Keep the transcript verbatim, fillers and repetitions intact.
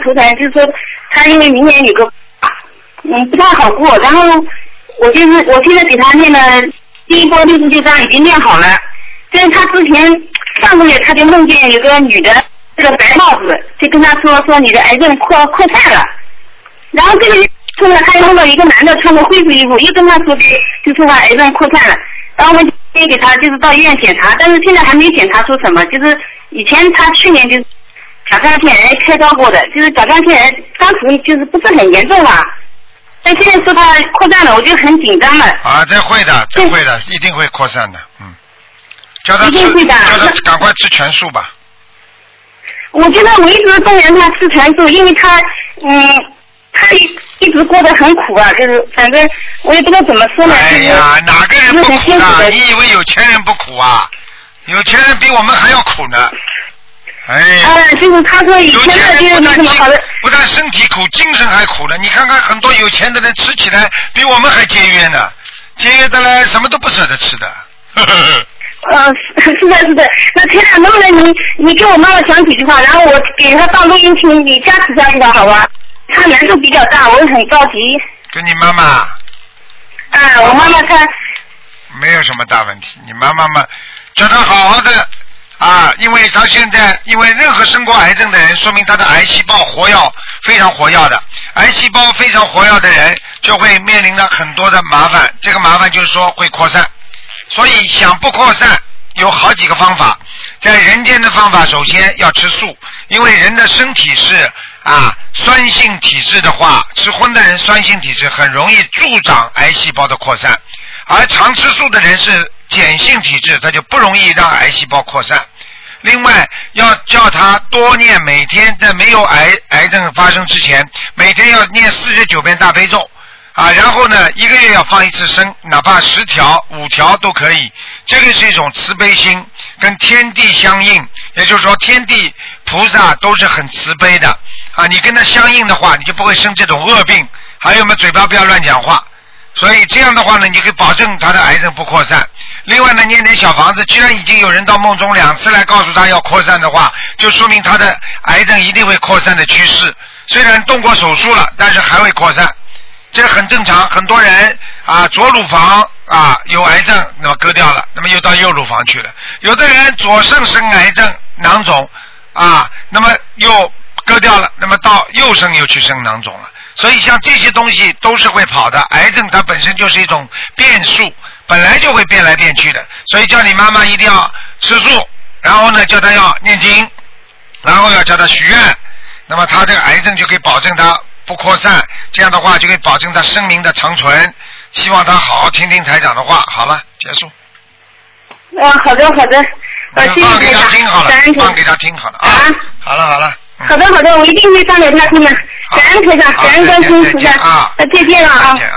头疼，就是说他因为明年有个嗯不太好过，然后我就是我现在给他念了第一波六十九章已经念好了，但是他之前上个月他就梦见有个女的这个白帽子就跟他说说你的癌症扩扩散了，然后这个后来他又梦到一个男的穿着灰色衣服又跟他说就说他癌症扩散了，然后我们先给他就是到医院检查，但是现在还没检查出什么，就是以前他去年就是甲状腺癌开刀过的，就是甲状腺癌当时就是不是很严重嘛，但现在说他扩散了，我就很紧张了。 啊，这会的，这会的，一定会扩散的，嗯。叫他吃，叫他赶快吃全素吧。 我觉得我一直动员他吃全素，因为他嗯。他一直过得很苦啊，就是反正我也不知道怎么说呢。 哎呀，哪个人不苦啊？你以为有钱人不苦啊？有钱人比我们还要苦呢。哎。 啊，就是他说以前的就是没什么好的。 不但身体苦，精神还苦了。你看看很多有钱的人吃起来比我们还节约呢，节约的来什么都不舍得吃的。呵呵呵呃，是的，是的。那天长能不能你你给我妈妈讲几句话，然后我给她放录音听，你加持下去吧，好吧？她难度比较大，我也很着急。 跟你妈妈？ 啊，我妈妈她没有什么大问题，你妈妈嘛，叫她好好的啊，因为她现在因为任何生过癌症的人，说明她的癌细胞活跃非常活跃的，癌细胞非常活跃的人就会面临了很多的麻烦，这个麻烦就是说会扩散，所以想不扩散有好几个方法，在人间的方法首先要吃素，因为人的身体是啊，酸性体质的话，吃荤的人酸性体质很容易助长癌细胞的扩散，而常吃素的人是碱性体质，他就不容易让癌细胞扩散。另外要叫他多念，每天在没有癌癌症发生之前，每天要念四十九遍大悲咒啊，然后呢一个月要放一次生，哪怕十条五条都可以，这个是一种慈悲心，跟天地相应，也就是说天地菩萨都是很慈悲的啊，你跟他相应的话，你就不会生这种恶病。还有嘛，嘴巴不要乱讲话，所以这样的话呢，你可以保证他的癌症不扩散。另外呢，念点小房子，既然已经有人到梦中两次来告诉他要扩散的话，就说明他的癌症一定会扩散的趋势。虽然动过手术了，但是还会扩散，这个很正常。很多人啊，左乳房啊有癌症，那么割掉了，那么又到右乳房去了。有的人左肾生癌症囊肿啊，那么又割掉了，那么到右肾又去生囊肿了。所以像这些东西都是会跑的，癌症它本身就是一种变数，本来就会变来变去的。所以叫你妈妈一定要吃素，然后呢叫她要念经，然后要叫她许愿，那么她这个癌症就可以保证她不扩散，这样的话就可以保证她生命的长存。希望她好好听听台长的话。好了，结束。 啊，好的好的，呃，谢谢放给她听好了， 感恩放给她听好了啊。好了好了。 好的好的，我一定会放给他听的。感恩台长，感恩观世音菩萨，再见了啊。